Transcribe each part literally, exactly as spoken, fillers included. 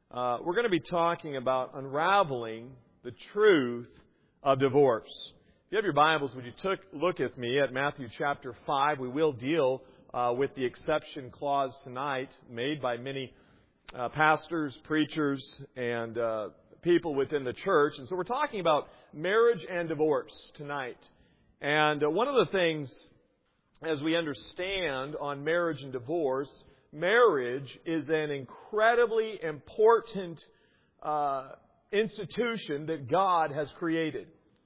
Uh, we're going to be talking about unraveling the truth of divorce. If you have your Bibles, would you took, look with me at Matthew chapter five. We will deal uh, with the exception clause tonight made by many uh, pastors, preachers, and uh, people within the church. And so we're talking about marriage and divorce tonight. And uh, one of the things, as we understand on marriage and divorce, marriage is an incredibly important uh, institution that God has created.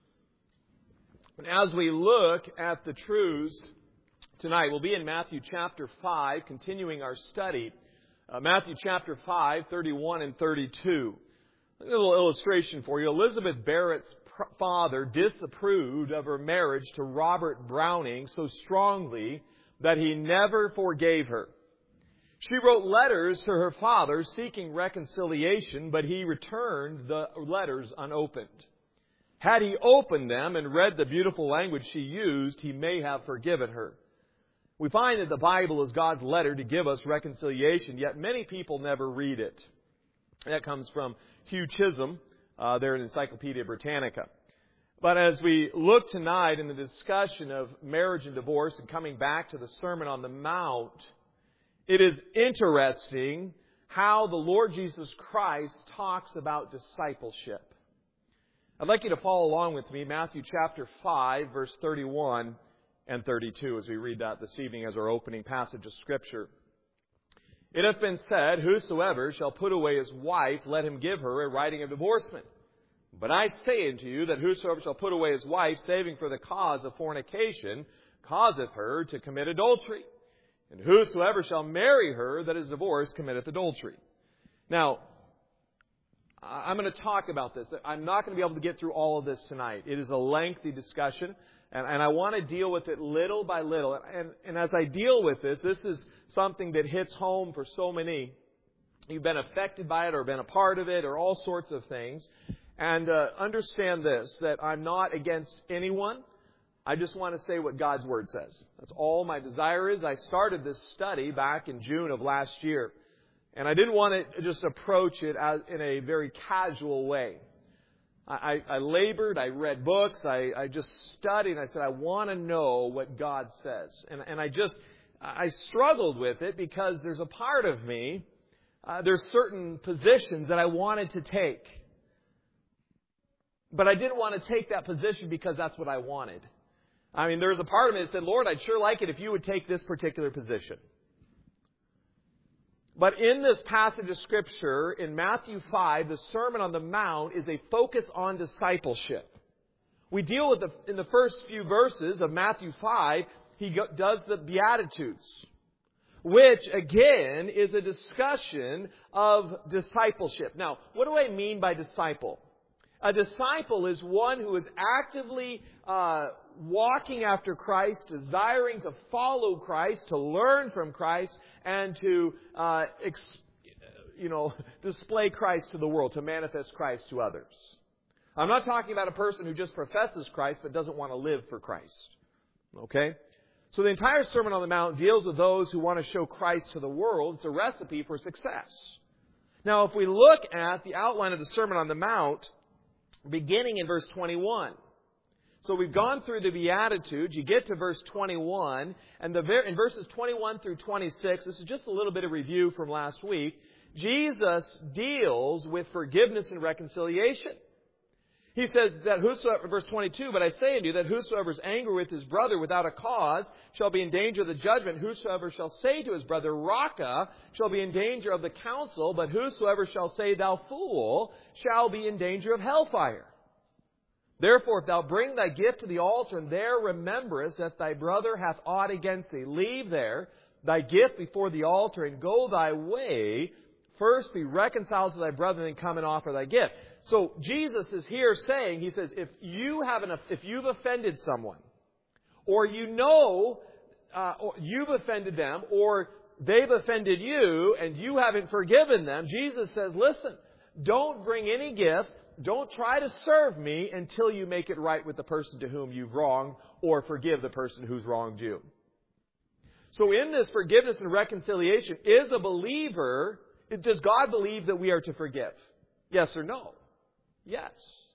And as we look at the truths tonight, we'll be in Matthew chapter five, continuing our study. Uh, Matthew chapter five, thirty-one and thirty-two. A little illustration for you. Elizabeth Barrett's father disapproved of her marriage to Robert Browning so strongly that he never forgave her. She wrote letters to her father seeking reconciliation, but he returned the letters unopened. Had he opened them and read the beautiful language she used, he may have forgiven her. We find that the Bible is God's letter to give us reconciliation, yet many people never read it. That comes from Hugh Chisholm, uh, there in Encyclopedia Britannica. But as we look tonight in the discussion of marriage and divorce and coming back to the Sermon on the Mount, it is interesting how the Lord Jesus Christ talks about discipleship. I'd like you to follow along with me, Matthew chapter five, verse thirty-one and thirty-two, as we read that this evening as our opening passage of Scripture. It hath been said, whosoever shall put away his wife, let him give her a writing of divorcement. But I say unto you that whosoever shall put away his wife, saving for the cause of fornication, causeth her to commit adultery. And whosoever shall marry her that is divorced committeth adultery. Now, I'm going to talk about this. I'm not going to be able to get through all of this tonight. It is a lengthy discussion, and, and I want to deal with it little by little. And, and as I deal with this, this is something that hits home for so many. You've been affected by it or been a part of it or all sorts of things. And uh, understand this, that I'm not against anyone. I just want to say what God's Word says. That's all my desire is. I started this study back in June of last year. And I didn't want to just approach it as in a very casual way. I, I, I labored, I read books, I, I just studied, and I said, I want to know what God says. And, and I just, I struggled with it because there's a part of me, uh, there's certain positions that I wanted to take. But I didn't want to take that position because that's what I wanted. I mean, there was a part of me that said, Lord, I'd sure like it if you would take this particular position. But in this passage of Scripture, in Matthew five, the Sermon on the Mount is a focus on discipleship. We deal with the, in the first few verses of Matthew five, he go, does the Beatitudes, which again is a discussion of discipleship. Now, what do I mean by disciple? A disciple is one who is actively uh, walking after Christ, desiring to follow Christ, to learn from Christ, and to uh, ex- you know, display Christ to the world, to manifest Christ to others. I'm not talking about a person who just professes Christ but doesn't want to live for Christ. Okay? So the entire Sermon on the Mount deals with those who want to show Christ to the world. It's a recipe for success. Now, if we look at the outline of the Sermon on the Mount, beginning in verse twenty-one. So we've gone through the Beatitudes. You get to verse twenty-one. And the ver- in verses twenty-one through twenty-six, this is just a little bit of review from last week, Jesus deals with forgiveness and reconciliation. He says that whosoever, verse twenty-two, but I say unto you that whosoever is angry with his brother without a cause shall be in danger of the judgment. Whosoever shall say to his brother, Raca, shall be in danger of the council. But whosoever shall say, thou fool, shall be in danger of hellfire. Therefore, if thou bring thy gift to the altar, and there rememberest that thy brother hath aught against thee, leave there thy gift before the altar, and go thy way. First be reconciled to thy brother, and then come and offer thy gift. So Jesus is here saying, he says, if you have an, if you've offended someone, or you know uh, or you've offended them, or they've offended you, and you haven't forgiven them, Jesus says, listen, don't bring any gifts. Don't try to serve me until you make it right with the person to whom you've wronged, or forgive the person who's wronged you. So in this forgiveness and reconciliation, is a believer Does God believe that we are to forgive? Yes or no? Yes.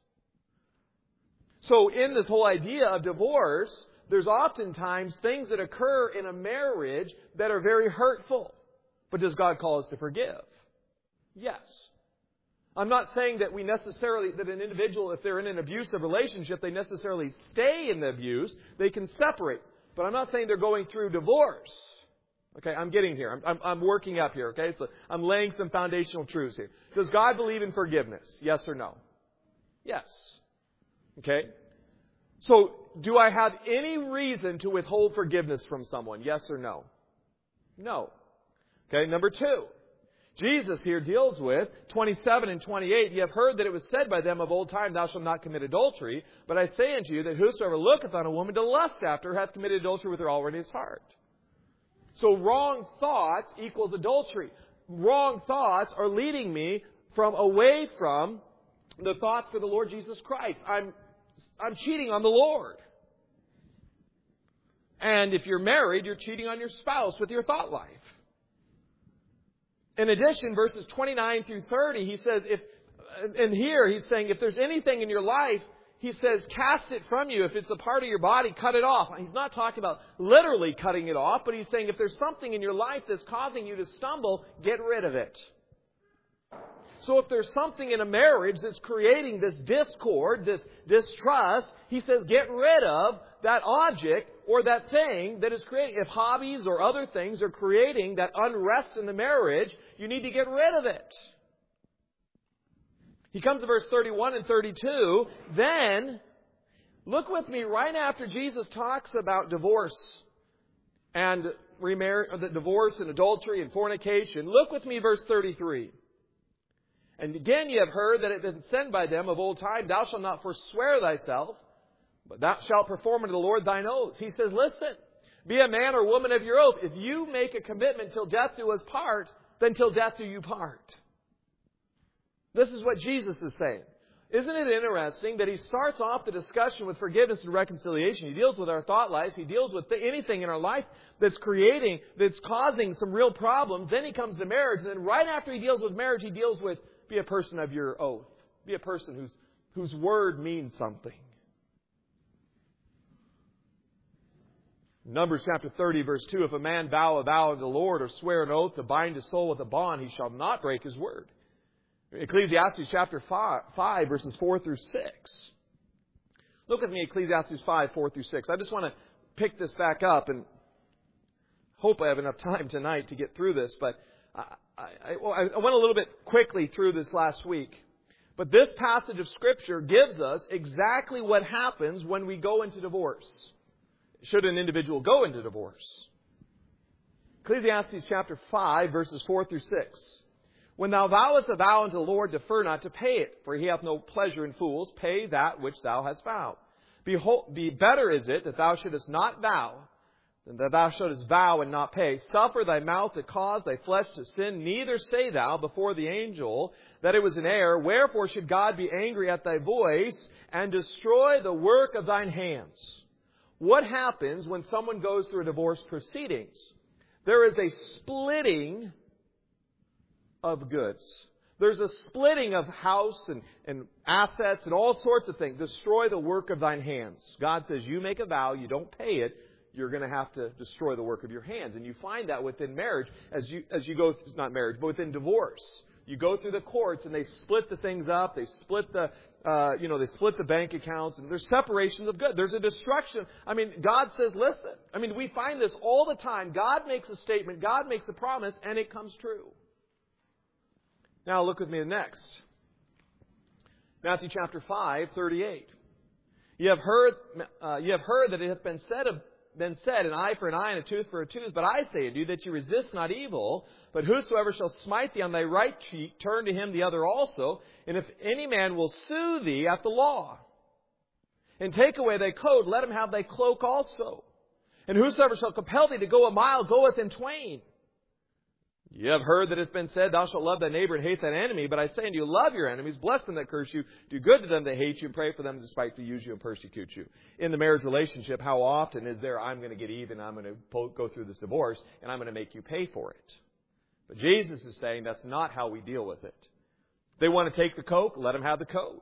So in this whole idea of divorce, there's oftentimes things that occur in a marriage that are very hurtful. But does God call us to forgive? Yes. I'm not saying that we necessarily, that an individual, if they're in an abusive relationship, they necessarily stay in the abuse. They can separate. But I'm not saying they're going through divorce. Okay, I'm getting here. I'm, I'm, I'm working up here, okay? So I'm laying some foundational truths here. Does God believe in forgiveness? Yes or no? Yes. Okay? So, do I have any reason to withhold forgiveness from someone? Yes or no? No. Okay, number two. Jesus here deals with twenty-seven and twenty-eight. You have heard that it was said by them of old time, thou shalt not commit adultery. But I say unto you that whosoever looketh on a woman to lust after her hath committed adultery with her already in his heart. So wrong thoughts equals adultery. Wrong thoughts are leading me from away from the thoughts for the Lord Jesus Christ. I'm I'm cheating on the Lord. And if you're married, you're cheating on your spouse with your thought life. In addition, verses twenty-nine through thirty, he says, if, and here he's saying, if there's anything in your life, he says, cast it from you. If it's a part of your body, cut it off. He's not talking about literally cutting it off, but he's saying if there's something in your life that's causing you to stumble, get rid of it. So if there's something in a marriage that's creating this discord, this distrust, he says get rid of that object or that thing that is creating. If hobbies or other things are creating that unrest in the marriage, you need to get rid of it. He comes to verse thirty-one and thirty-two. Then, look with me right after Jesus talks about divorce and remarriage, the divorce and adultery and fornication. Look with me verse thirty-three. And again ye have heard that it has been said by them of old time, thou shalt not forswear thyself, but thou shalt perform unto the Lord thine oaths. He says, listen, be a man or woman of your oath. If you make a commitment till death do us part, then till death do you part. This is what Jesus is saying. Isn't it interesting that he starts off the discussion with forgiveness and reconciliation? He deals with our thought lives. He deals with anything in our life that's creating, that's causing some real problems. Then he comes to marriage. And then right after he deals with marriage, he deals with be a person of your oath. Be a person whose, whose word means something. Numbers chapter thirty, verse two, if a man vow a vow unto the Lord or swear an oath to bind his soul with a bond, he shall not break his word. Ecclesiastes chapter five, five, verses four through six. Look with me, Ecclesiastes five, four through six. I just want to pick this back up and hope I have enough time tonight to get through this, but I, I, I went a little bit quickly through this last week. But this passage of Scripture gives us exactly what happens when we go into divorce. Should an individual go into divorce? Ecclesiastes chapter five, verses four through six. When thou vowest a vow unto the Lord, defer not to pay it, for he hath no pleasure in fools. Pay that which thou hast vowed. Behold, be better is it that thou shouldest not vow, than that thou shouldest vow and not pay. Suffer thy mouth to cause thy flesh to sin, neither say thou before the angel that it was an error. Wherefore should God be angry at thy voice and destroy the work of thine hands? What happens when someone goes through a divorce proceedings? There is a splitting of goods. There's a splitting of house and, and assets and all sorts of things. Destroy the work of thine hands. God says you make a vow, you don't pay it, you're going to have to destroy the work of your hands. And you find that within marriage as you as you go through, not marriage, but within divorce. You go through the courts and they split the things up. They split the, uh, you know, they split the bank accounts. And there's separations of good. There's a destruction. I mean, God says, listen. I mean, we find this all the time. God makes a statement. God makes a promise, and it comes true. Now look with me next. Matthew chapter five, thirty-eight. You have heard, uh, you have heard that it hath been said of been said, an eye for an eye and a tooth for a tooth. But I say unto you that you resist not evil, but whosoever shall smite thee on thy right cheek, turn to him the other also. And if any man will sue thee at the law, and take away thy coat, let him have thy cloak also. And whosoever shall compel thee to go a mile, goeth in twain. You have heard that it has been said, thou shalt love thy neighbor and hate thine enemy. But I say unto you, love your enemies, bless them that curse you, do good to them that hate you, and pray for them that despitefully use you and persecute you. In the marriage relationship, how often is there, I'm going to get even, I'm going to go through this divorce, and I'm going to make you pay for it? But Jesus is saying that's not how we deal with it. They want to take the Coke, let them have the coat.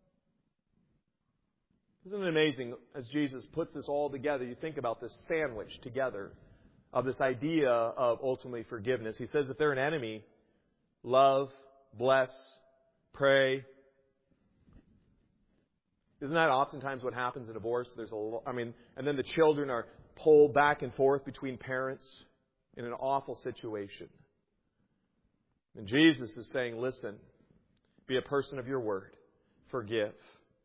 Isn't it amazing as Jesus puts this all together? You think about this sandwich together of this idea of ultimately forgiveness. He says if they're an enemy, love, bless, pray. Isn't that oftentimes what happens in divorce? There's a, I mean, and then the children are pulled back and forth between parents in an awful situation. And Jesus is saying, listen, be a person of your word. Forgive.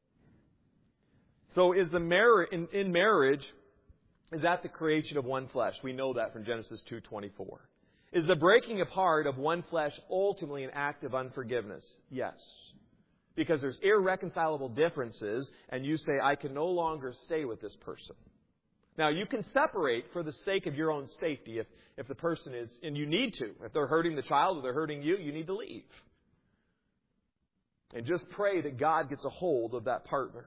So is the marriage in, in marriage, is that the creation of one flesh? We know that from Genesis two twenty-four. Is the breaking apart of one flesh ultimately an act of unforgiveness? Yes. Because there's irreconcilable differences, and you say, I can no longer stay with this person. Now, you can separate for the sake of your own safety if, if the person is, and you need to. If they're hurting the child or they're hurting you, you need to leave. And just pray that God gets a hold of that partner.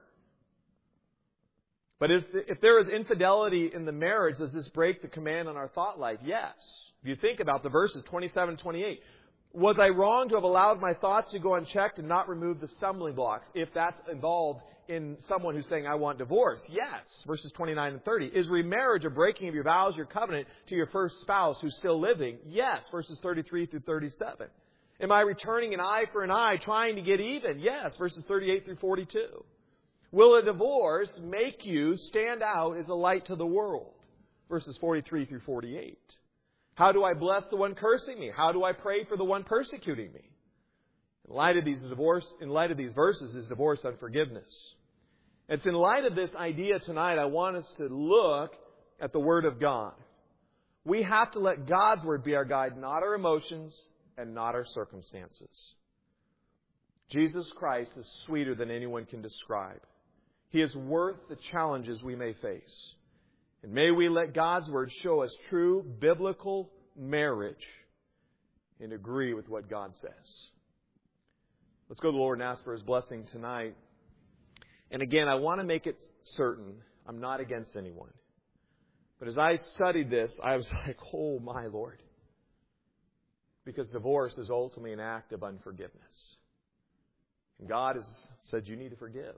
But if, if there is infidelity in the marriage, does this break the command on our thought life? Yes. If you think about the verses twenty-seven and twenty-eight. Was I wrong to have allowed my thoughts to go unchecked and not remove the stumbling blocks? If that's involved in someone who's saying, I want divorce. Yes. Verses twenty-nine and thirty. Is remarriage a breaking of your vows, your covenant to your first spouse who's still living? Yes. Verses thirty-three through thirty-seven. Am I returning an eye for an eye, trying to get even? Yes. Verses thirty-eight through forty-two. Will a divorce make you stand out as a light to the world? Verses forty-three through forty-eight. How do I bless the one cursing me? How do I pray for the one persecuting me? In light of these divorce, in light of these verses is divorce unforgiveness. It's in light of this idea tonight I want us to look at the Word of God. We have to let God's Word be our guide, not our emotions and not our circumstances. Jesus Christ is sweeter than anyone can describe. He is worth the challenges we may face. And may we let God's Word show us true biblical marriage and agree with what God says. Let's go to the Lord and ask for His blessing tonight. And again, I want to make it certain I'm not against anyone. But as I studied this, I was like, oh my Lord. Because divorce is ultimately an act of unforgiveness. And God has said you need to forgive.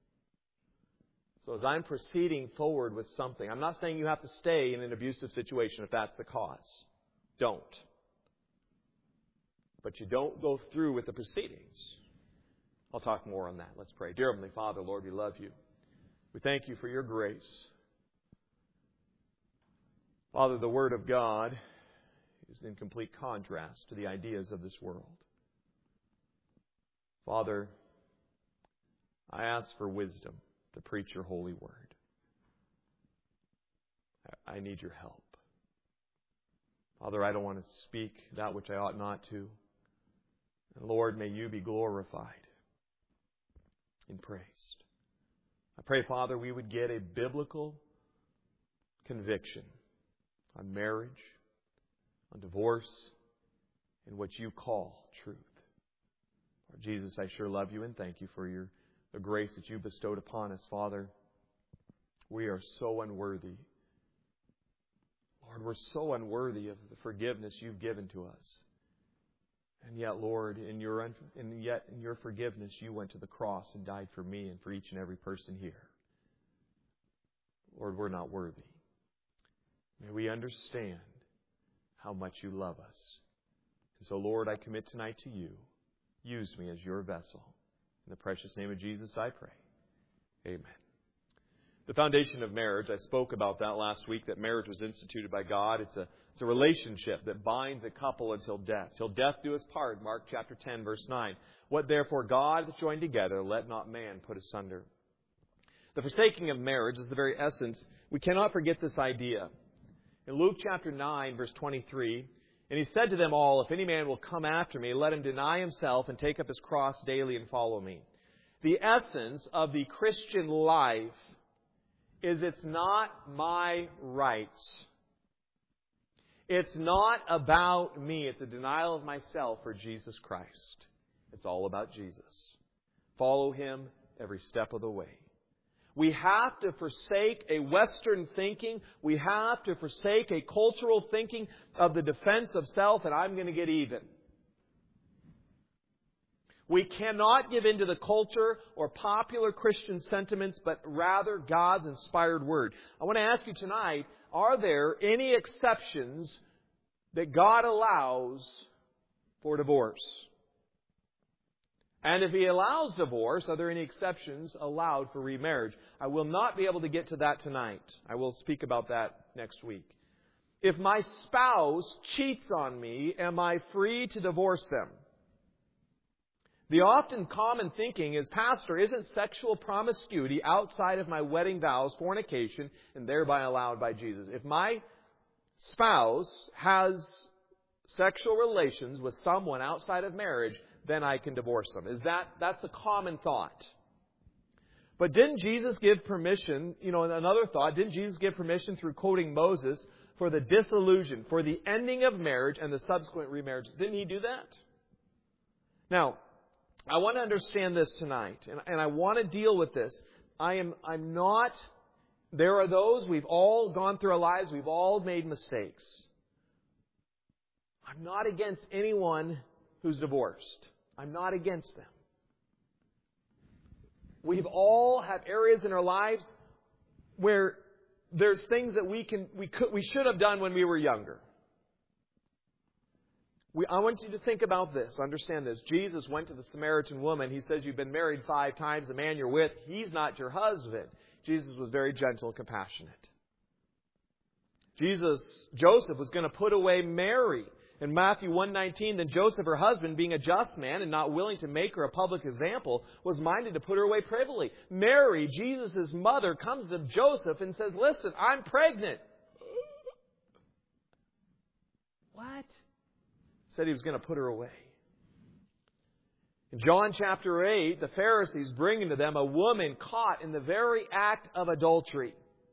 So as I'm proceeding forward with something, I'm not saying you have to stay in an abusive situation if that's the cause. Don't. But you don't go through with the proceedings. I'll talk more on that. Let's pray. Dear Heavenly Father, Lord, we love you. We thank you for your grace. Father, the Word of God is in complete contrast to the ideas of this world. Father, I ask for wisdom to preach your holy word. I need your help. Father, I don't want to speak that which I ought not to. And Lord, may you be glorified and praised. I pray, Father, we would get a biblical conviction on marriage, on divorce, and what you call truth. Lord Jesus, I sure love you and thank you for your the grace that you bestowed upon us, Father. We are so unworthy. Lord, we're so unworthy of the forgiveness you've given to us. And yet, Lord, in your and yet in your forgiveness, you went to the cross and died for me and for each and every person here. Lord, we're not worthy. May we understand how much you love us. And so, Lord, I commit tonight to you. Use me as your vessel. In the precious name of Jesus, I pray. Amen. The foundation of marriage, I spoke about that last week, that marriage was instituted by God. It's a, it's a relationship that binds a couple until death. Till death do us part, Mark chapter ten, verse nine. What therefore God hath joined together, let not man put asunder. The forsaking of marriage is the very essence. We cannot forget this idea. In Luke chapter nine, verse twenty-three, and he said to them all, if any man will come after me, let him deny himself and take up his cross daily and follow me. The essence of the Christian life is it's not my rights. It's not about me. It's a denial of myself for Jesus Christ. It's all about Jesus. Follow Him every step of the way. We have to forsake a Western thinking. We have to forsake a cultural thinking of the defense of self and I'm going to get even. We cannot give in to the culture or popular Christian sentiments, but rather God's inspired Word. I want to ask you tonight, are there any exceptions that God allows for divorce? And if He allows divorce, are there any exceptions allowed for remarriage? I will not be able to get to that tonight. I will speak about that next week. If my spouse cheats on me, am I free to divorce them? The often common thinking is, Pastor, isn't sexual promiscuity outside of my wedding vows fornication and thereby allowed by Jesus? If my spouse has sexual relations with someone outside of marriage, then I can divorce them. Is that, that's the common thought. But didn't Jesus give permission, you know, another thought, didn't Jesus give permission through quoting Moses for the dissolution, for the ending of marriage and the subsequent remarriage? Didn't He do that? Now, I want to understand this tonight, and, and I want to deal with this. I am, I'm not, there are those, we've all gone through our lives, we've all made mistakes. I'm not against anyone who's divorced. I'm not against them. We've all had areas in our lives where there's things that we can we could we should have done when we were younger. We, I want you to think about this. Understand this. Jesus went to the Samaritan woman. He says, you've been married five times. The man you're with, he's not your husband. Jesus was very gentle and compassionate. Jesus, Joseph was going to put away Mary. In Matthew one nineteen, then Joseph, her husband, being a just man and not willing to make her a public example, was minded to put her away privily. Mary, Jesus' mother, comes to Joseph and says, listen, I'm pregnant. What? Said he was going to put her away. In John chapter eight, the Pharisees bring to them a woman caught in the very act of adultery.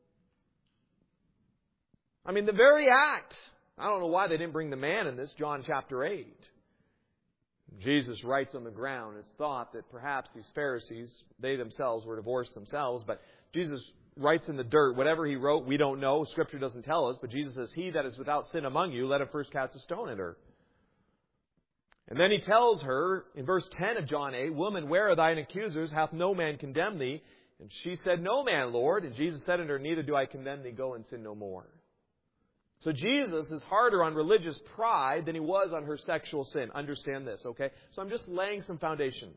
I mean, the very act. I don't know why they didn't bring the man in this, John chapter eight. Jesus writes on the ground. It's thought that perhaps these Pharisees, they themselves were divorced themselves, but Jesus writes in the dirt. Whatever He wrote, we don't know. Scripture doesn't tell us, but Jesus says, he that is without sin among you, let him first cast a stone at her. And then He tells her, in verse ten of John eight, woman, where are thine accusers? Hath no man condemned thee? And she said, no man, Lord. And Jesus said unto her, neither do I condemn thee. Go and sin no more. So Jesus is harder on religious pride than He was on her sexual sin. Understand this, okay? So I'm just laying some foundation.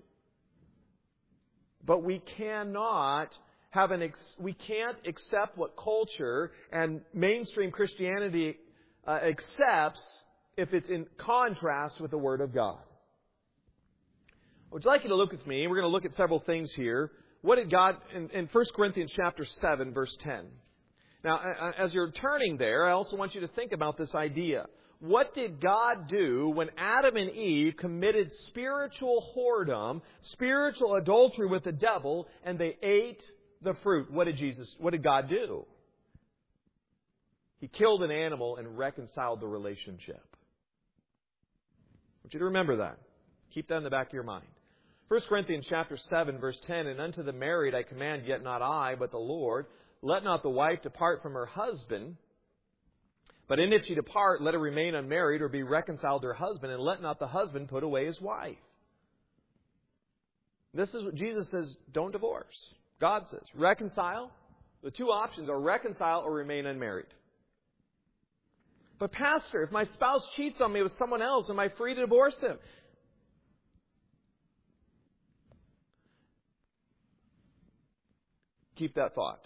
But we cannot have an ex- we can't accept what culture and mainstream Christianity uh, accepts if it's in contrast with the Word of God. I would like you to look with me. We're going to look at several things here. What did God in, in First Corinthians chapter seven, verse ten? Now, as you're turning there, I also want you to think about this idea. What did God do when Adam and Eve committed spiritual whoredom, spiritual adultery with the devil, and they ate the fruit? What did Jesus, what did God do? He killed an animal and reconciled the relationship. I want you to remember that. Keep that in the back of your mind. First Corinthians chapter seven, verse ten, and unto the married I command, yet not I, but the Lord, let not the wife depart from her husband, but in if she depart, let her remain unmarried or be reconciled to her husband, and let not the husband put away his wife. This is what Jesus says, don't divorce. God says, reconcile. The two options are reconcile or remain unmarried. But Pastor, if my spouse cheats on me with someone else, am I free to divorce them? Keep that thought.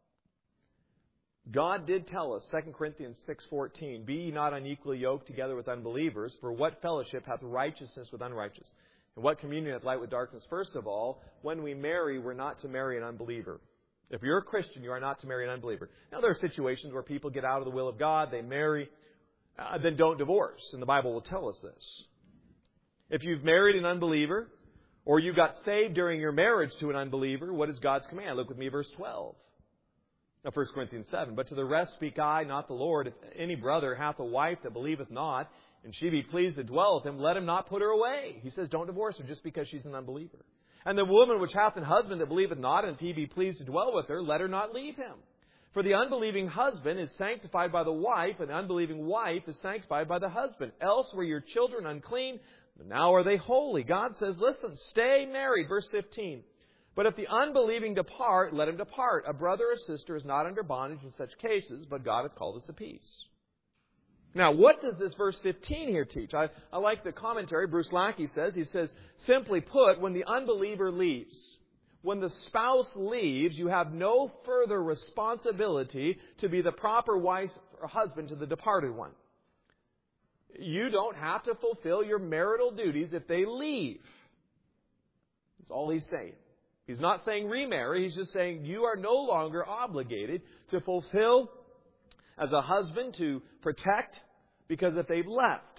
God did tell us, Second Corinthians six fourteen, be ye not unequally yoked together with unbelievers, for what fellowship hath righteousness with unrighteous? And what communion hath light with darkness? First of all, when we marry, we're not to marry an unbeliever. If you're a Christian, you are not to marry an unbeliever. Now, there are situations where people get out of the will of God, they marry, uh, then don't divorce. And the Bible will tell us this. If you've married an unbeliever, or you got saved during your marriage to an unbeliever, what is God's command? Look with me, verse twelve. Now, First Corinthians seven. But to the rest speak I, not the Lord. If any brother hath a wife that believeth not, and she be pleased to dwell with him, let him not put her away. He says, don't divorce her just because she's an unbeliever. And the woman which hath an husband that believeth not, and if he be pleased to dwell with her, let her not leave him. For the unbelieving husband is sanctified by the wife, and the unbelieving wife is sanctified by the husband. Else were your children unclean, but now are they holy. God says, listen, stay married. Verse fifteen. But if the unbelieving depart, let him depart. A brother or sister is not under bondage in such cases, but God hath called us to peace. Now, what does this verse fifteen here teach? I, I like the commentary. Bruce Lackey says, he says, simply put, when the unbeliever leaves, when the spouse leaves, you have no further responsibility to be the proper wife or husband to the departed one. You don't have to fulfill your marital duties if they leave. That's all he's saying. He's not saying remarry. He's just saying you are no longer obligated to fulfill as a husband to protect, because if they've left.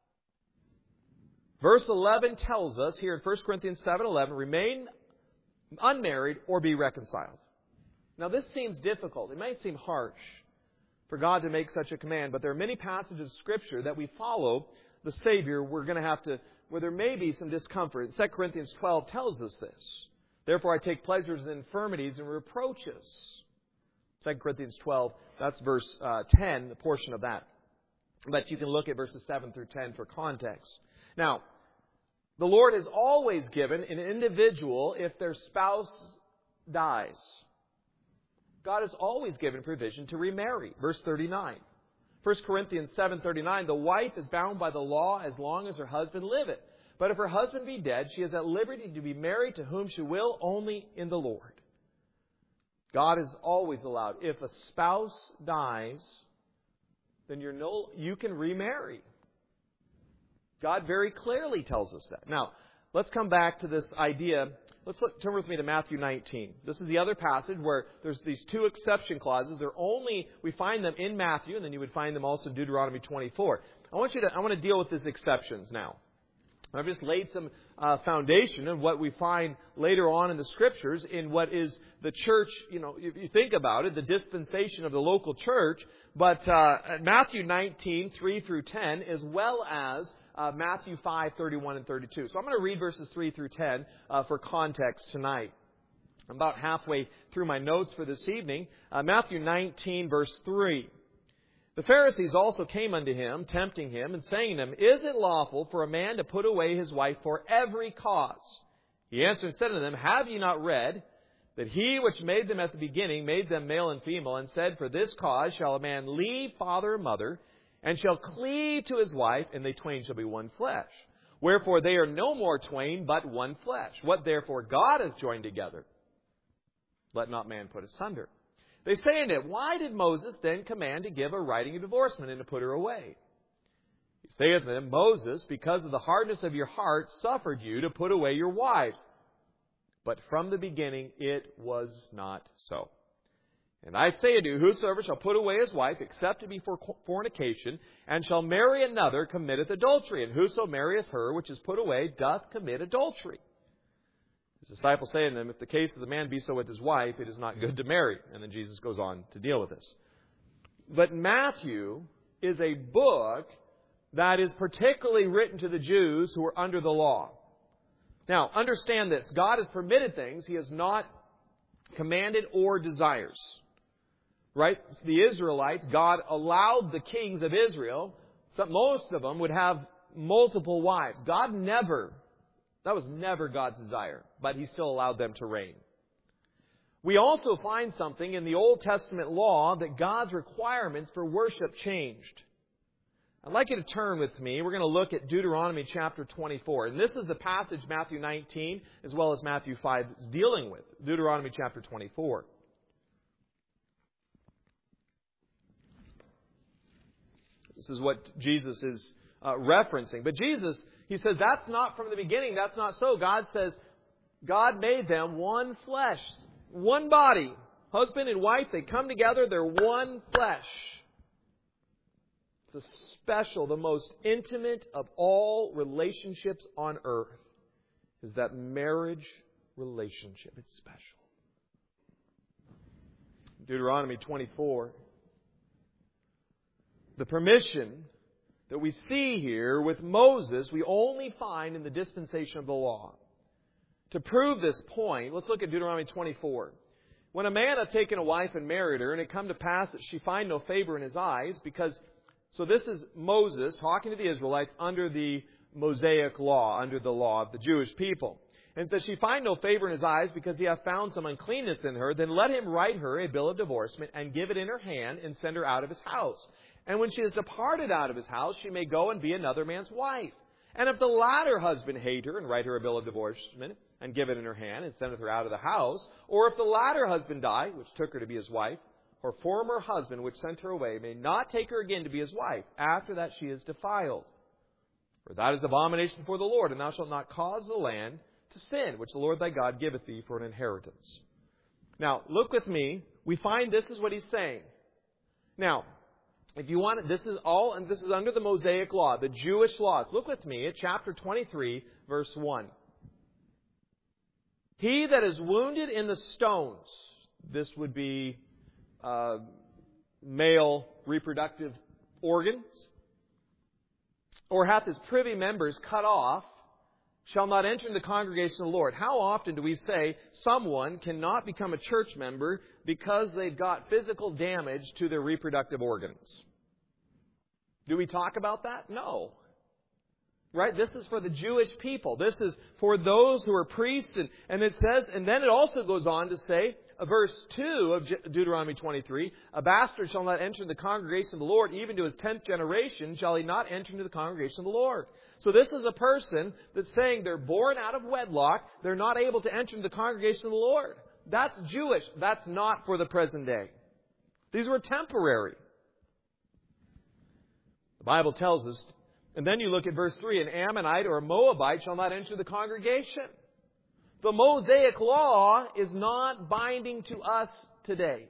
Verse eleven tells us here in First Corinthians seven eleven, remain unmarried or be reconciled. Now this seems difficult. It might seem harsh for God to make such a command, but there are many passages of Scripture that we follow the Savior. We're going to have to, where there may be some discomfort. Second Corinthians twelve tells us this. Therefore I take pleasures in infirmities and reproaches. Second Corinthians twelve, that's verse uh, ten, the portion of that. But you can look at verses seven through ten for context. Now, the Lord has always given an individual, if their spouse dies, God has always given provision to remarry. Verse thirty-nine. First Corinthians seven thirty-nine, the wife is bound by the law as long as her husband liveth. But if her husband be dead, she is at liberty to be married to whom she will, only in the Lord. God has always allowed. If a spouse dies, then you're no, you can remarry. God very clearly tells us that. Now, let's come back to this idea. Let's look, turn with me to Matthew nineteen. This is the other passage where there's these two exception clauses. They're only, we find them in Matthew, and then you would find them also in Deuteronomy twenty-four. I want you to, I want to deal with these exceptions now. I've just laid some uh, foundation of what we find later on in the Scriptures in what is the church, you know, if you think about it, the dispensation of the local church. But uh, Matthew nineteen, three through ten, as well as uh, Matthew five, thirty-one and thirty-two. So I'm going to read verses three through ten uh, for context tonight. I'm about halfway through my notes for this evening. Uh, Matthew nineteen, verse three. The Pharisees also came unto him, tempting him, and saying to him, Is it lawful for a man to put away his wife for every cause? He answered and said unto them, Have ye not read that he which made them at the beginning made them male and female, and said, For this cause shall a man leave father and mother, and shall cleave to his wife, and they twain shall be one flesh. Wherefore they are no more twain, but one flesh. What therefore God hath joined together, let not man put asunder. They say unto him, Why did Moses then command to give a writing of divorcement and to put her away? He saith unto them, Moses, because of the hardness of your heart, suffered you to put away your wives. But from the beginning it was not so. And I say unto you, whosoever shall put away his wife, except it be for fornication, and shall marry another, committeth adultery. And whoso marrieth her which is put away, doth commit adultery. His disciples say to them, If the case of the man be so with his wife, it is not good to marry. And then Jesus goes on to deal with this. But Matthew is a book that is particularly written to the Jews who are under the law. Now, understand this. God has permitted things He has not commanded or desires. Right? The Israelites, God allowed the kings of Israel, some, most of them would have multiple wives. God never That was never God's desire, but He still allowed them to reign. We also find something in the Old Testament law that God's requirements for worship changed. I'd like you to turn with me. We're going to look at Deuteronomy chapter twenty-four. And this is the passage Matthew nineteen as well as Matthew five is dealing with. Deuteronomy chapter twenty-four. This is what Jesus is uh, referencing. But Jesus, He says, that's not from the beginning. That's not so. God says, God made them one flesh, one body. Husband and wife, they come together. They're one flesh. It's a special, the most intimate of all relationships on earth is that marriage relationship. It's special. Deuteronomy twenty-four. The permission that we see here with Moses, we only find in the dispensation of the law. To prove this point, let's look at Deuteronomy twenty-four. When a man hath taken a wife and married her, and it come to pass that she find no favor in his eyes, because, so this is Moses talking to the Israelites under the Mosaic law, under the law of the Jewish people. And that she find no favor in his eyes, because he hath found some uncleanness in her, then let him write her a bill of divorcement, and give it in her hand, and send her out of his house. And when she is departed out of his house, she may go and be another man's wife. And if the latter husband hate her, and write her a bill of divorcement, and give it in her hand, and sendeth her out of the house, or if the latter husband die, which took her to be his wife, her former husband, which sent her away, may not take her again to be his wife, after that she is defiled. For that is abomination before the Lord, and thou shalt not cause the land to sin, which the Lord thy God giveth thee for an inheritance. Now, look with me. We find this is what he's saying. Now, if you want, this is all, and this is under the Mosaic law, the Jewish laws. Look with me at chapter twenty-three, verse one. He that is wounded in the stones, this would be uh, male reproductive organs, or hath his privy members cut off, shall not enter into the congregation of the Lord. How often do we say someone cannot become a church member because they've got physical damage to their reproductive organs? Do we talk about that? No. Right? This is for the Jewish people. This is for those who are priests. And, and it says, and then it also goes on to say, uh, verse two of Je- Deuteronomy twenty-three, a bastard shall not enter into the congregation of the Lord, even to his tenth generation shall he not enter into the congregation of the Lord. So this is a person that's saying they're born out of wedlock, they're not able to enter into the congregation of the Lord. That's Jewish. That's not for the present day. These were temporary. The Bible tells us. And then you look at verse three, an Ammonite or a Moabite shall not enter the congregation. The Mosaic law is not binding to us today.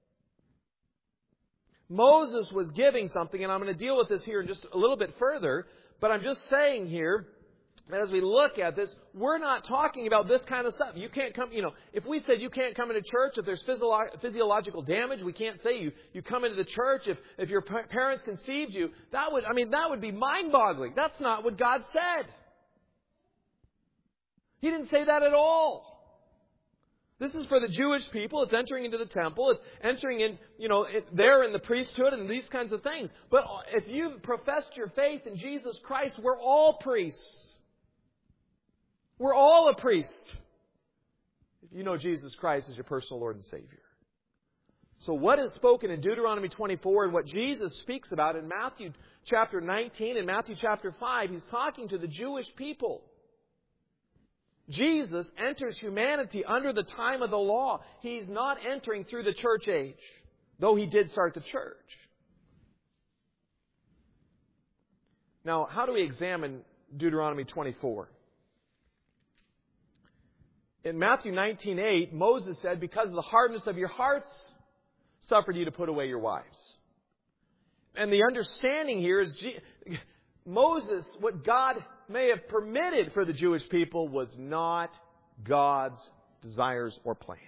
Moses was giving something, and I'm going to deal with this here in just a little bit further, but I'm just saying here that as we look at this, we're not talking about this kind of stuff. You can't come, you know, if we said you can't come into church if there's physio- physiological damage, we can't say you, you come into the church if, if your parents conceived you. That would, I mean, that would be mind-boggling. That's not what God said. He didn't say that at all. This is for the Jewish people. It's entering into the temple. It's entering in, you know, it, there in the priesthood and these kinds of things. But if you've professed your faith in Jesus Christ, we're all priests. We're all a priest. If you know Jesus Christ as your personal Lord and Savior. So what is spoken in Deuteronomy twenty-four and what Jesus speaks about in Matthew chapter nineteen and Matthew chapter five, He's talking to the Jewish people. Jesus enters humanity under the time of the law. He's not entering through the church age, though He did start the church. Now, how do we examine Deuteronomy twenty-four? In Matthew nineteen eight, Moses said, because of the hardness of your hearts, suffered you to put away your wives. And the understanding here is Moses, what God may have permitted for the Jewish people was not God's desires or plans.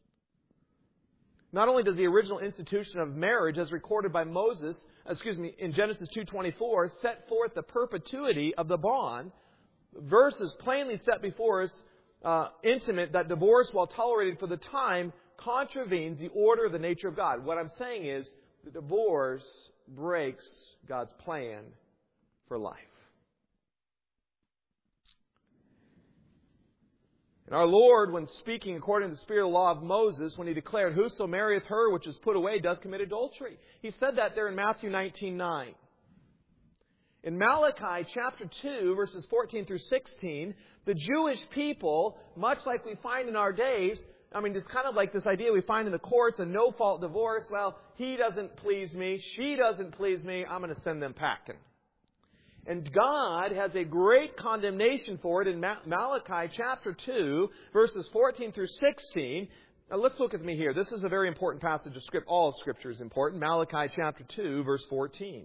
Not only does the original institution of marriage, as recorded by Moses, excuse me, in Genesis two twenty-four, set forth the perpetuity of the bond, verses plainly set before us uh, intimate that divorce, while tolerated for the time, contravenes the order of the nature of God. What I'm saying is, the divorce breaks God's plan for life. And our Lord, when speaking according to the spirit of the law of Moses, when He declared, whoso marrieth her which is put away doth commit adultery. He said that there in Matthew nineteen nine. In Malachi chapter two, verses fourteen through sixteen, the Jewish people, much like we find in our days, I mean, it's kind of like this idea we find in the courts, a no-fault divorce. Well, he doesn't please me, she doesn't please me, I'm going to send them packing. And God has a great condemnation for it in Malachi chapter two, verses fourteen through sixteen. Now let's look at me here. This is a very important passage of Scripture. All of Scripture is important. Malachi chapter two, verse fourteen.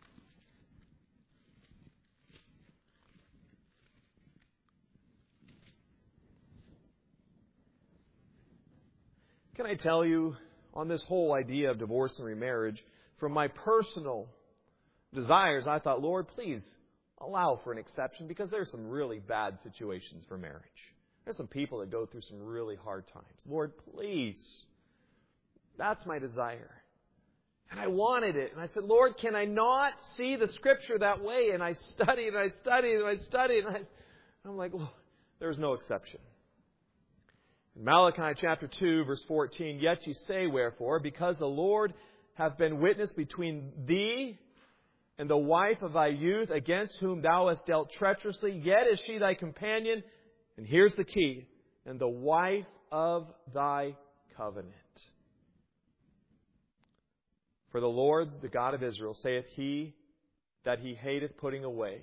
Can I tell you, on this whole idea of divorce and remarriage, from my personal desires, I thought, Lord, please allow for an exception, because there's some really bad situations for marriage. There's some people that go through some really hard times. Lord, please. That's my desire. And I wanted it. And I said, Lord, can I not see the Scripture that way? And I studied and I studied and I studied. And I, I'm like, well, there's no exception. In Malachi chapter two, verse fourteen, yet ye say, wherefore, because the Lord hath been witness between thee and the wife of thy youth, against whom thou hast dealt treacherously, yet is she thy companion, and here's the key, and the wife of thy covenant. For the Lord, the God of Israel, saith he that he hateth putting away.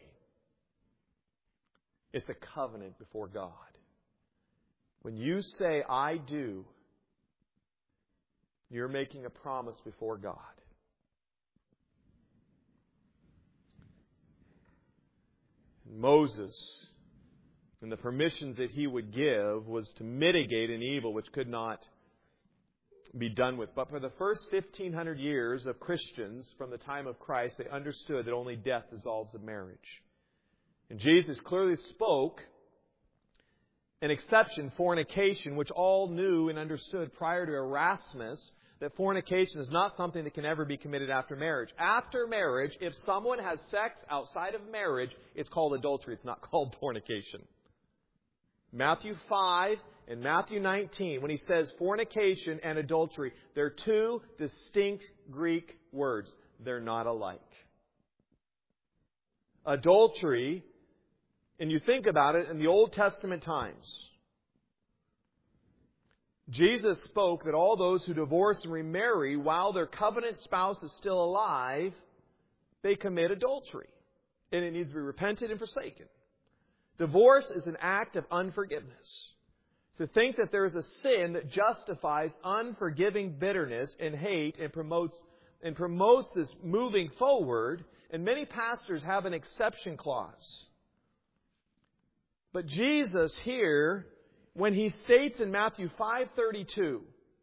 It's a covenant before God. When you say, I do, you're making a promise before God. Moses, and the permissions that he would give, was to mitigate an evil which could not be done with. But for the first fifteen hundred years of Christians, from the time of Christ, they understood that only death dissolves a marriage. And Jesus clearly spoke an exception, fornication, which all knew and understood prior to Erasmus, that fornication is not something that can ever be committed after marriage. After marriage, if someone has sex outside of marriage, it's called adultery. It's not called fornication. Matthew five and Matthew nineteen, when he says fornication and adultery, they're two distinct Greek words. They're not alike. Adultery, and you think about it in the Old Testament times, Jesus spoke that all those who divorce and remarry while their covenant spouse is still alive, they commit adultery. And it needs to be repented and forsaken. Divorce is an act of unforgiveness. To think that there is a sin that justifies unforgiving bitterness and hate and promotes and promotes this moving forward, and many pastors have an exception clause. But Jesus here, when he states in Matthew five thirty-two,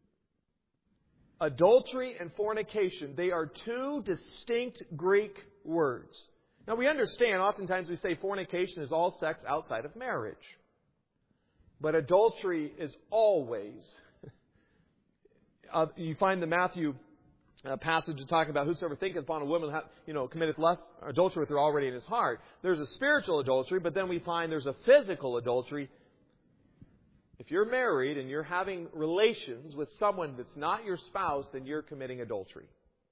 adultery and fornication, they are two distinct Greek words. Now we understand, oftentimes we say fornication is all sex outside of marriage. But adultery is always, uh, you find the Matthew uh, passage talking about whosoever thinketh upon a woman, you know, committeth lust, adultery with her already in his heart. There's a spiritual adultery, but then we find there's a physical adultery. If you're married and you're having relations with someone that's not your spouse, then you're committing adultery.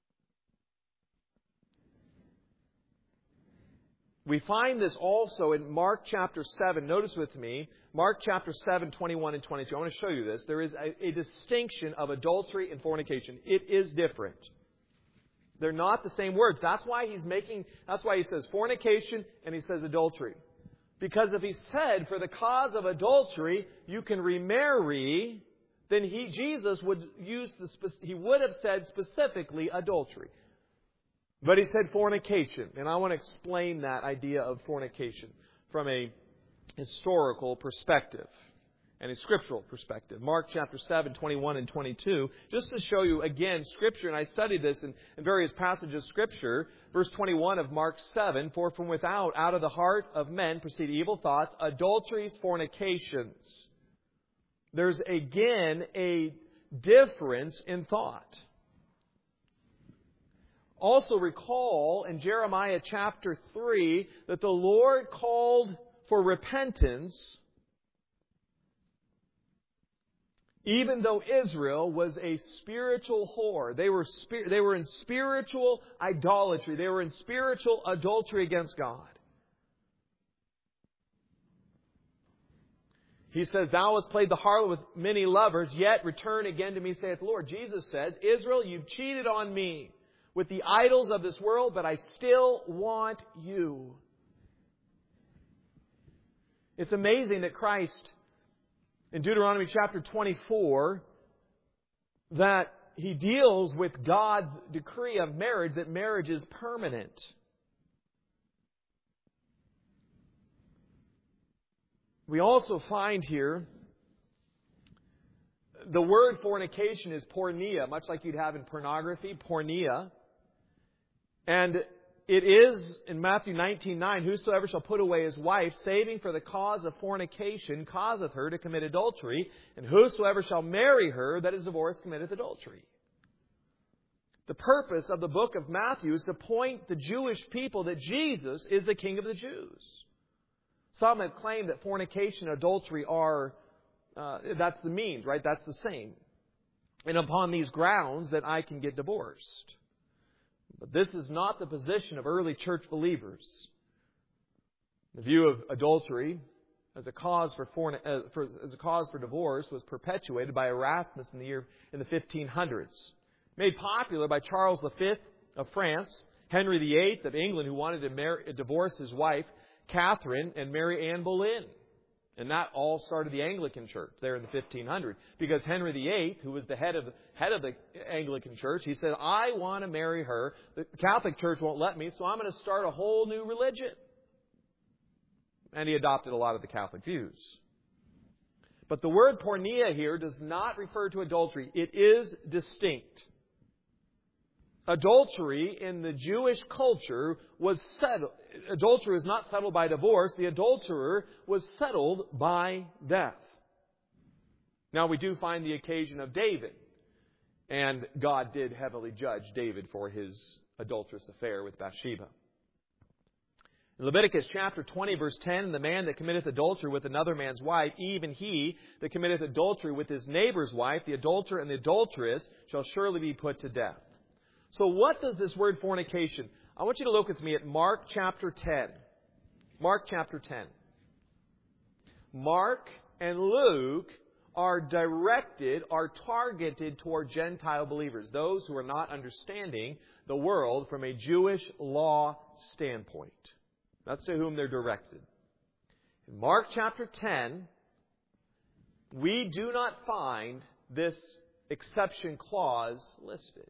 We find this also in Mark chapter seven. Notice with me, Mark chapter seven, twenty-one and twenty-two. I want to show you this. There is a, a distinction of adultery and fornication. It is different. They're not the same words. That's why he's making, that's why he says fornication and he says adultery. Because if he said for the cause of adultery you can remarry, then he, Jesus would use the, he would have said specifically adultery. But he said fornication, and I want to explain that idea of fornication from a historical perspective and a scriptural perspective. Mark chapter seven, twenty-one and twenty-two, just to show you again Scripture, and I studied this in, in various passages of Scripture. Verse twenty-one of Mark seven, for from without, out of the heart of men proceed evil thoughts, adulteries, fornications. There's again a difference in thought. Also recall in Jeremiah chapter three that the Lord called for repentance even though Israel was a spiritual whore. They were, spir- they were in spiritual idolatry. They were in spiritual adultery against God. He says, thou hast played the harlot with many lovers, yet return again to me, saith the Lord. Jesus says, Israel, you've cheated on me with the idols of this world, but I still want you. It's amazing that Christ, in Deuteronomy chapter twenty-four, that He deals with God's decree of marriage, that marriage is permanent. We also find here the word fornication is porneia, much like you'd have in pornography, porneia. And it is in Matthew nineteen nine, whosoever shall put away his wife, saving for the cause of fornication, causeth her to commit adultery, and whosoever shall marry her that is divorced committeth adultery. The purpose of the book of Matthew is to point the Jewish people that Jesus is the King of the Jews. Some have claimed that fornication and adultery are, uh, that's the means, right? That's the same. And upon these grounds that I can get divorced. But this is not the position of early church believers. The view of adultery as a cause for, forn- uh, for as a cause for divorce was perpetuated by Erasmus in the year in the fifteen hundreds. Made popular by Charles the Fifth of France, Henry the Eighth of England, who wanted to marry, divorce his wife, Catherine, and marry Anne Boleyn. And that all started the Anglican Church there in the fifteen hundreds. Because Henry the Eighth, who was the head of, head of the Anglican Church, he said, I want to marry her. The Catholic Church won't let me, so I'm going to start a whole new religion. And he adopted a lot of the Catholic views. But the word porneia here does not refer to adultery. It is distinct. Adultery in the Jewish culture was settled. Adultery was not settled by divorce. The adulterer was settled by death. Now we do find the occasion of David. And God did heavily judge David for his adulterous affair with Bathsheba. In Leviticus chapter twenty, verse ten, the man that committeth adultery with another man's wife, even he that committeth adultery with his neighbor's wife, the adulterer and the adulteress, shall surely be put to death. So what does this word fornication? I want you to look with me at Mark chapter ten. Mark chapter ten. Mark and Luke are directed, are targeted toward Gentile believers, those who are not understanding the world from a Jewish law standpoint. That's to whom they're directed. In Mark chapter ten, we do not find this exception clause listed.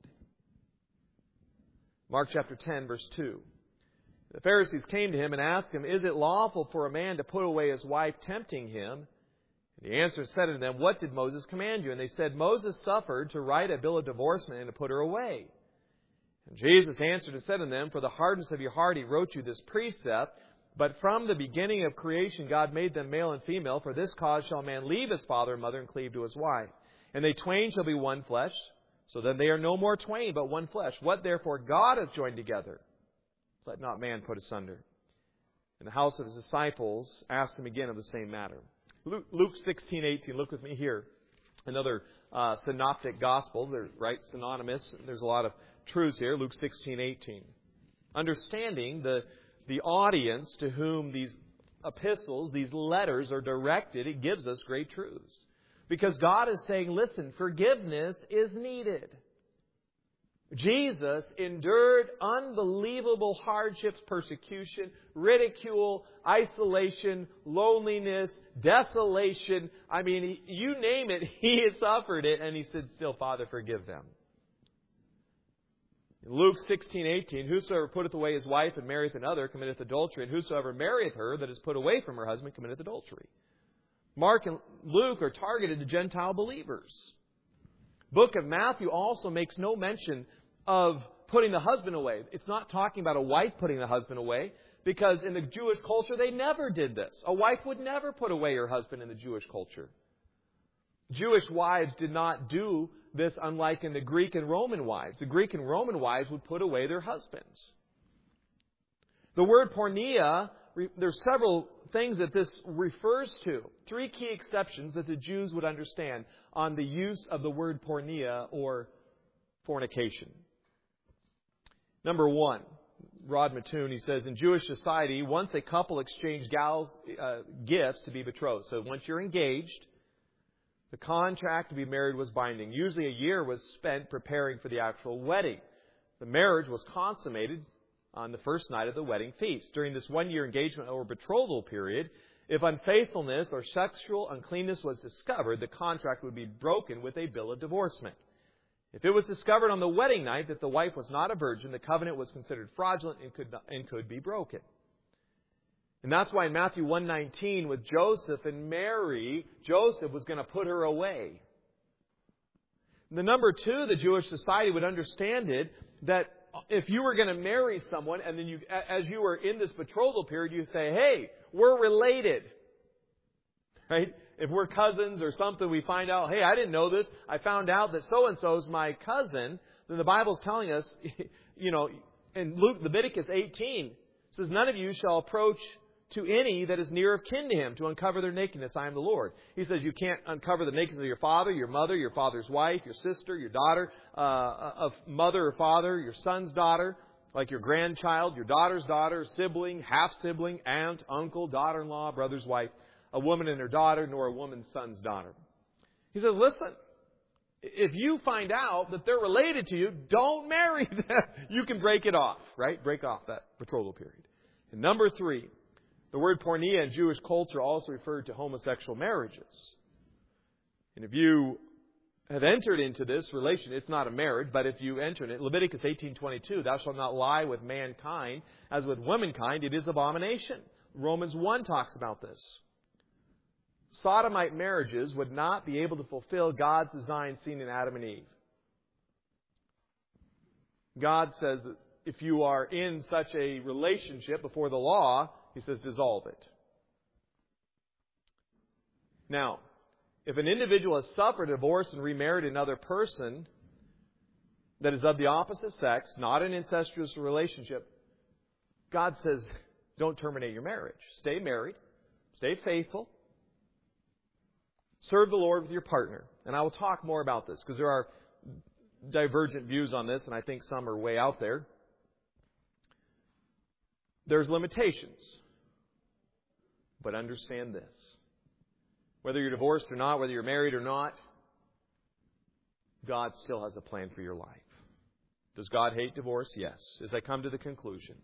Mark chapter ten, verse two. The Pharisees came to him and asked him, Is it lawful for a man to put away his wife, tempting him? And he answered and said to them, What did Moses command you? And they said, Moses suffered to write a bill of divorcement and to put her away. And Jesus answered and said to them, For the hardness of your heart he wrote you this precept, but from the beginning of creation God made them male and female. For this cause shall a man leave his father and mother and cleave to his wife. And they twain shall be one flesh. So then they are no more twain, but one flesh. What therefore God hath joined together, let not man put asunder. And the house of his disciples asked him again of the same matter. Luke, Luke sixteen eighteen. Look with me here. Another uh, synoptic gospel. They're right synonymous. There's a lot of truths here. Luke sixteen eighteen. Understanding the the audience to whom these epistles, these letters are directed, it gives us great truths. Because God is saying, listen, forgiveness is needed. Jesus endured unbelievable hardships, persecution, ridicule, isolation, loneliness, desolation. I mean, you name it, He has suffered it. And He said, still, Father, forgive them. In Luke sixteen eighteen, whosoever putteth away his wife and marrieth another committeth adultery, and whosoever marrieth her that is put away from her husband committeth adultery. Mark and Luke are targeted to Gentile believers. Book of Matthew also makes no mention of putting the husband away. It's not talking about a wife putting the husband away, because in the Jewish culture they never did this. A wife would never put away her husband in the Jewish culture. Jewish wives did not do this, unlike in the Greek and Roman wives. The Greek and Roman wives would put away their husbands. The word porneia, there's several things that this refers to. Three key exceptions that the Jews would understand on the use of the word porneia or fornication. Number one, Rod Mattoon, he says, in Jewish society, once a couple exchanged gals, uh, gifts to be betrothed. So once you're engaged, the contract to be married was binding. Usually a year was spent preparing for the actual wedding. The marriage was consummated on the first night of the wedding feast. During this one-year engagement or betrothal period, if unfaithfulness or sexual uncleanness was discovered, the contract would be broken with a bill of divorcement. If it was discovered on the wedding night that the wife was not a virgin, the covenant was considered fraudulent and could not, and could be broken. And that's why in Matthew one nineteen with Joseph and Mary, Joseph was going to put her away. And the number two, the Jewish society would understand it, that if you were going to marry someone, and then you, as you were in this betrothal period, you say, hey, we're related. Right? If we're cousins or something, we find out, hey, I didn't know this. I found out that so-and-so is my cousin. Then the Bible's telling us, you know, in Luke, Leviticus eighteen, it says, none of you shall approach to any that is near of kin to him to uncover their nakedness. I am the Lord. He says you can't uncover the nakedness of your father, your mother, your father's wife, your sister, your daughter, uh, of mother or father, your son's daughter, like your grandchild, your daughter's daughter, sibling, half-sibling, aunt, uncle, daughter-in-law, brother's wife, a woman and her daughter, nor a woman's son's daughter. He says, listen, if you find out that they're related to you, don't marry them. You can break it off, right? Break off that betrothal period. And number three, the word porneia in Jewish culture also referred to homosexual marriages. And if you have entered into this relation, it's not a marriage, but if you enter in it, Leviticus eighteen twenty-two, thou shalt not lie with mankind, as with womankind, it is abomination. Romans one talks about this. Sodomite marriages would not be able to fulfill God's design seen in Adam and Eve. God says that if you are in such a relationship before the law, He says, dissolve it. Now, if an individual has suffered a divorce and remarried another person that is of the opposite sex, not an incestuous relationship, God says, don't terminate your marriage. Stay married. Stay faithful. Serve the Lord with your partner. And I will talk more about this because there are divergent views on this, and I think some are way out there. There's limitations. But understand this. Whether you're divorced or not, whether you're married or not, God still has a plan for your life. Does God hate divorce? Yes. As I come to the conclusion.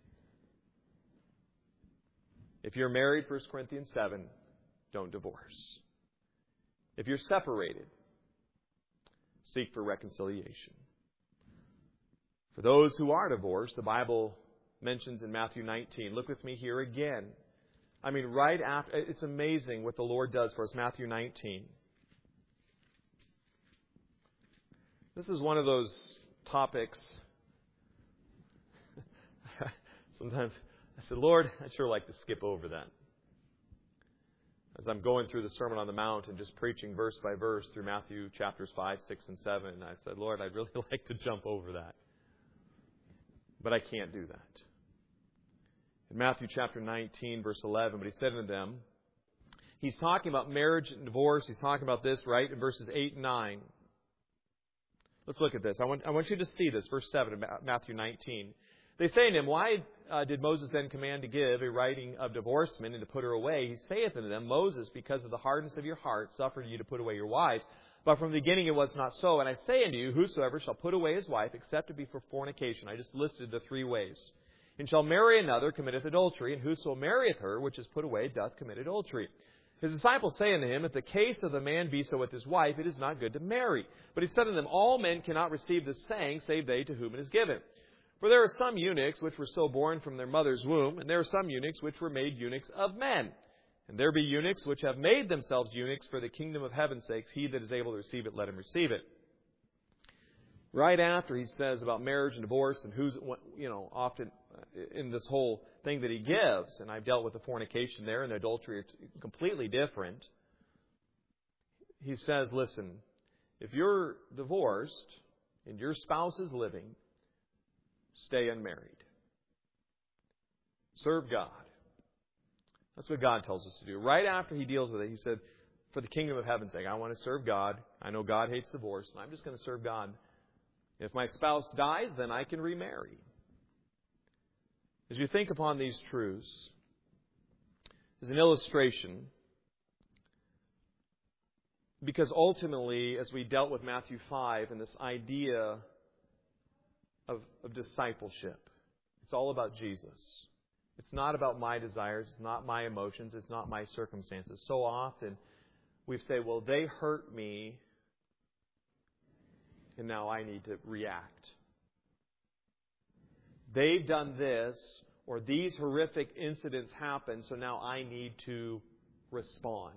If you're married, First Corinthians seven, don't divorce. If you're separated, seek for reconciliation. For those who are divorced, the Bible mentions in Matthew nineteen. Look with me here again. I mean, right after, it's amazing what the Lord does for us. Matthew nineteen. This is one of those topics. Sometimes I said, Lord, I'd sure like to skip over that. As I'm going through the Sermon on the Mount and just preaching verse by verse through Matthew chapters five, six, and seven, I said, Lord, I'd really like to jump over that. But I can't do that. In Matthew chapter nineteen, verse eleven, but he said unto them, he's talking about marriage and divorce. He's talking about this, right, in verses eight and nine. Let's look at this. I want, I want you to see this, verse seven of Matthew nineteen. They say unto him, why uh, did Moses then command to give a writing of divorcement and to put her away? He saith unto them, Moses, because of the hardness of your heart, suffered you to put away your wives. But from the beginning it was not so. And I say unto you, whosoever shall put away his wife, except it be for fornication. I just listed the three ways. And shall marry another, committeth adultery. And whoso marrieth her, which is put away, doth commit adultery. His disciples say unto him, if the case of the man be so with his wife, it is not good to marry. But he said unto them, all men cannot receive this saying, save they to whom it is given. For there are some eunuchs which were so born from their mother's womb, and there are some eunuchs which were made eunuchs of men. And there be eunuchs which have made themselves eunuchs for the kingdom of heaven's sakes. He that is able to receive it, let him receive it. Right after he says about marriage and divorce and who's, you know, often in this whole thing that he gives, and I've dealt with the fornication there and the adultery, it's completely different. He says, listen, if you're divorced and your spouse is living, stay unmarried. Serve God. That's what God tells us to do. Right after he deals with it, he said, for the kingdom of heaven's sake, I want to serve God. I know God hates divorce, and I'm just going to serve God. If my spouse dies, then I can remarry. As you think upon these truths, as an illustration, because ultimately, as we dealt with Matthew five and this idea of, of discipleship, it's all about Jesus. It's not about my desires. It's not my emotions. It's not my circumstances. So often we say, well, they hurt me, and now I need to react. They've done this, or these horrific incidents happen, so now I need to respond.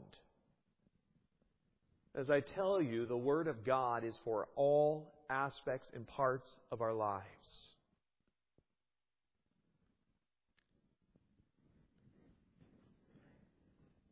As I tell you, the Word of God is for all aspects and parts of our lives.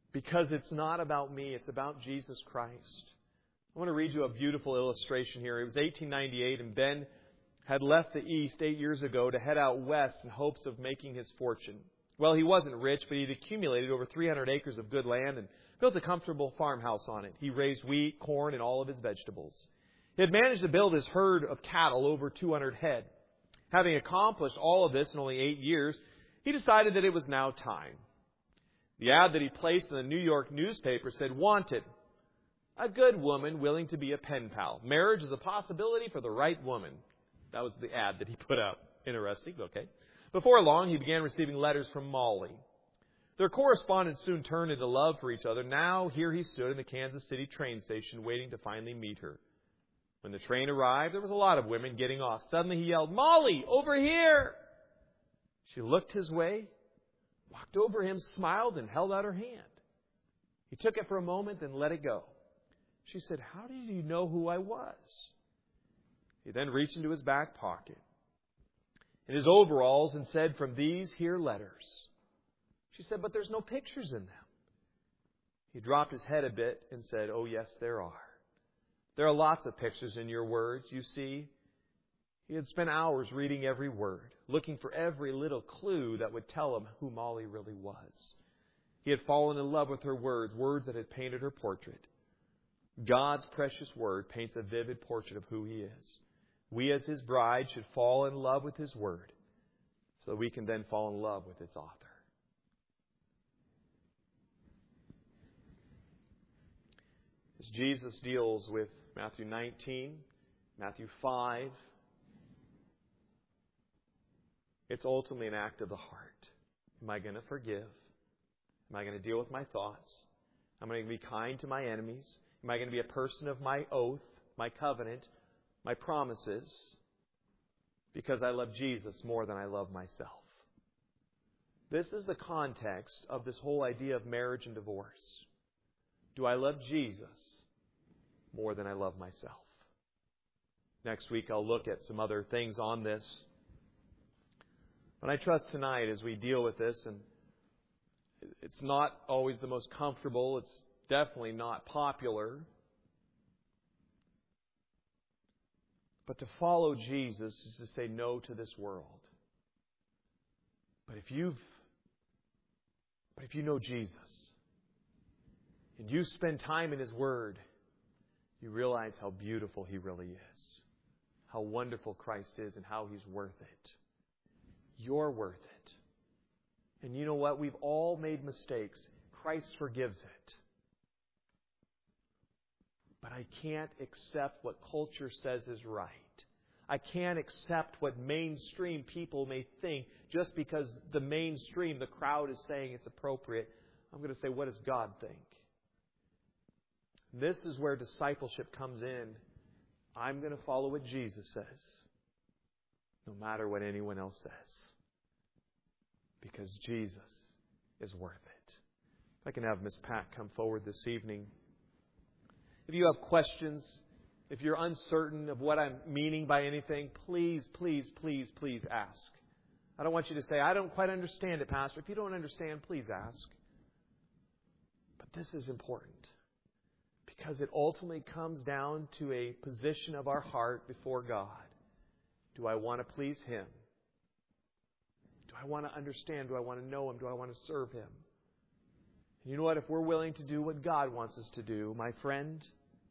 Because it's not about me, it's about Jesus Christ. I want to read you a beautiful illustration here. It was eighteen ninety-eight, and Ben had left the East eight years ago to head out west in hopes of making his fortune. Well, he wasn't rich, but he'd accumulated over three hundred acres of good land and built a comfortable farmhouse on it. He raised wheat, corn, and all of his vegetables. He had managed to build his herd of cattle over two hundred head. Having accomplished all of this in only eight years, he decided that it was now time. The ad that he placed in the New York newspaper said, "Wanted, a good woman willing to be a pen pal. Marriage is a possibility for the right woman." That was the ad that he put out. Interesting, okay. Before long, he began receiving letters from Molly. Their correspondence soon turned into love for each other. Now, here he stood in the Kansas City train station waiting to finally meet her. When the train arrived, there was a lot of women getting off. Suddenly he yelled, "Molly, over here!" She looked his way, walked over him, smiled, and held out her hand. He took it for a moment and let it go. She said, "How did you know who I was?" He then reached into his back pocket, in his overalls, and said, "From these here letters." She said, "But there's no pictures in them." He dropped his head a bit and said, "Oh, yes, there are. There are lots of pictures in your words, you see." He had spent hours reading every word, looking for every little clue that would tell him who Molly really was. He had fallen in love with her words, words that had painted her portrait. God's precious Word paints a vivid portrait of who He is. We as His bride should fall in love with His Word so that we can then fall in love with its author. As Jesus deals with Matthew nineteen, Matthew five, it's ultimately an act of the heart. Am I going to forgive? Am I going to deal with my thoughts? Am I going to be kind to my enemies? Am I going to be a person of my oath, my covenant, my promises, because I love Jesus more than I love myself? This is the context of this whole idea of marriage and divorce. Do I love Jesus more than I love myself? Next week I'll look at some other things on this. But I trust tonight as we deal with this, and it's not always the most comfortable, it's definitely not popular. But to follow Jesus is to say no to this world. But if you've but if you know Jesus and you spend time in His Word, you realize how beautiful He really is. How wonderful Christ is and how He's worth it. You're worth it. And you know what? We've all made mistakes. Christ forgives it. But I can't accept what culture says is right. I can't accept what mainstream people may think just because the mainstream, the crowd, is saying it's appropriate. I'm going to say, what does God think? This is where discipleship comes in. I'm going to follow what Jesus says, no matter what anyone else says, because Jesus is worth it. If I can have Miss Pat come forward this evening. If you have questions, if you're uncertain of what I'm meaning by anything, please, please, please, please ask. I don't want you to say, "I don't quite understand it, Pastor." If you don't understand, please ask. But this is important because it ultimately comes down to a position of our heart before God. Do I want to please Him? Do I want to understand? Do I want to know Him? Do I want to serve Him? And you know what? If we're willing to do what God wants us to do, my friend,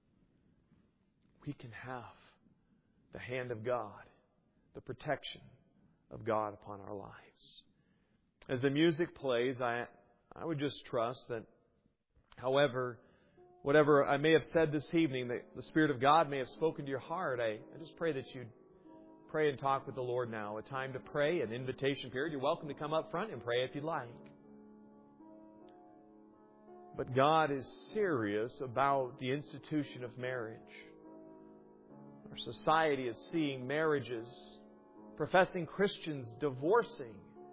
we can have the hand of God, the protection of God upon our lives. As the music plays, I I would just trust that, however, whatever I may have said this evening, that the Spirit of God may have spoken to your heart, I, I just pray that you'd pray and talk with the Lord now. A time to pray, an invitation period. You're welcome to come up front and pray if you'd like. But God is serious about the institution of marriage. Our society is seeing marriages, professing Christians divorcing.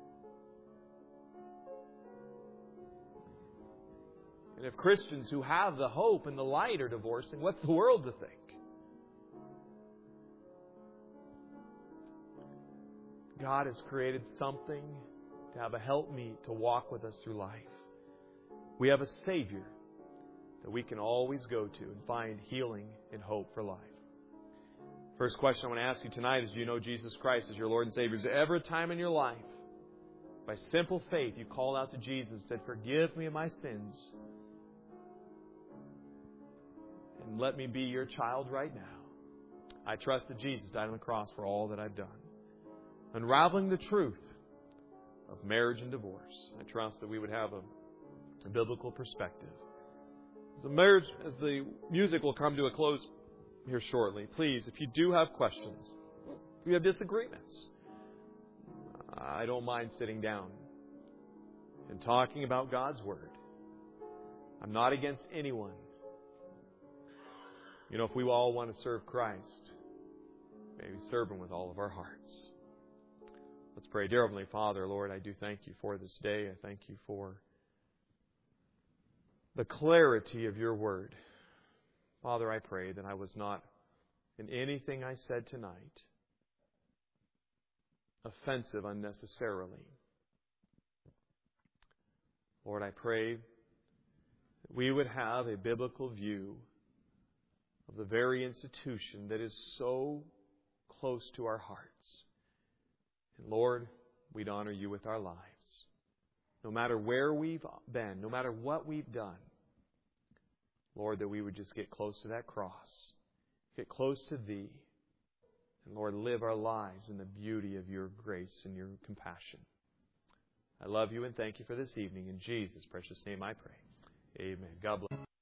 And if Christians who have the hope and the light are divorcing, what's the world to think? God has created something to have a helpmeet to walk with us through life. We have a Savior that we can always go to and find healing and hope for life. First question I want to ask you tonight is, do you know Jesus Christ as your Lord and Savior? Is there ever a time in your life, by simple faith, you called out to Jesus and said, forgive me of my sins, and let me be your child right now? I trust that Jesus died on the cross for all that I've done. Unraveling the truth of marriage and divorce. I trust that we would have a, a biblical perspective. As the marriage, as the music will come to a close here shortly, please, if you do have questions, if you have disagreements, I don't mind sitting down and talking about God's Word. I'm not against anyone. You know, if we all want to serve Christ, maybe serve Him with all of our hearts. Let's pray. Dear Heavenly Father, Lord, I do thank You for this day. I thank You for the clarity of Your Word. Father, I pray that I was not, in anything I said tonight, offensive unnecessarily. Lord, I pray that we would have a biblical view of the very institution that is so close to our hearts. And Lord, we'd honor You with our lives. No matter where we've been, no matter what we've done, Lord, that we would just get close to that cross, get close to Thee, and Lord, live our lives in the beauty of Your grace and Your compassion. I love You and thank You for this evening. In Jesus' precious name I pray. Amen. God bless.